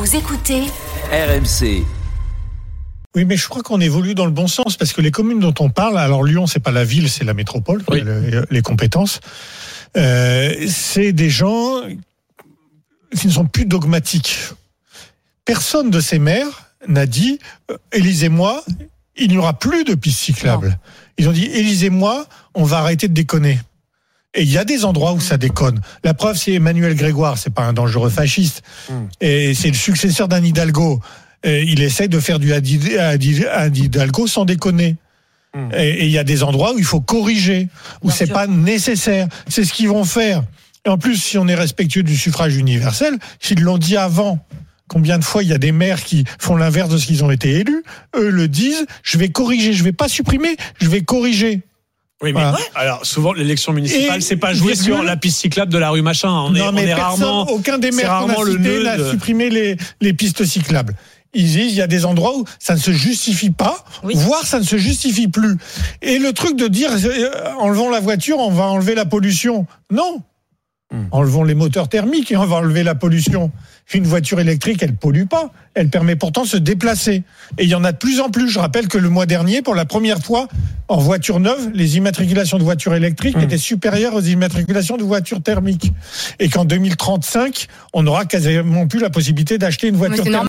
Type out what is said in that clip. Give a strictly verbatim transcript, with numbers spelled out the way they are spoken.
Vous écoutez R M C. Oui, mais je crois qu'on évolue dans le bon sens parce que les communes dont on parle, alors Lyon, c'est pas la ville, c'est la métropole, oui. le, les compétences. Euh, c'est des gens qui ne sont plus dogmatiques. Personne de ces maires n'a dit euh, élisez-moi, il n'y aura plus de pistes cyclables. Non. Ils ont dit élisez-moi, on va arrêter de déconner. Et il y a des endroits où ça déconne. La preuve, c'est Emmanuel Grégoire, c'est pas un dangereux fasciste, mmh. et c'est le successeur d'Anne Hidalgo. Et il essaie de faire du Anne Hidalgo sans déconner. Mmh. Et il y a des endroits où il faut corriger, où Bien c'est sûr. Pas nécessaire. C'est ce qu'ils vont faire. Et en plus, si on est respectueux du suffrage universel, s'ils l'ont dit avant, combien de fois il y a des maires qui font l'inverse de ce qu'ils ont été élus, eux le disent, je vais corriger, je vais pas supprimer, je vais corriger. Oui, mais voilà. alors souvent l'élection municipale, et c'est pas joué sur virgule, la piste cyclable de la rue machin. On non, est, mais on est personne, rarement. Aucun des maires qu'on a cités n'a de... supprimé les, les pistes cyclables. Ils disent il y a des endroits où ça ne se justifie pas, oui. voire ça ne se justifie plus. Et le truc de dire euh, enlevons la voiture, on va enlever la pollution. Non. Hum. Enlevons les moteurs thermiques et on va enlever la pollution. Une voiture électrique, elle pollue pas. Elle permet pourtant de se déplacer. Et il y en a de plus en plus. Je rappelle que le mois dernier, pour la première fois, en voiture neuve, les immatriculations de voitures électriques mmh. étaient supérieures aux immatriculations de voitures thermiques. Et qu'en deux mille trente-cinq, on n'aura quasiment plus la possibilité d'acheter une voiture thermique.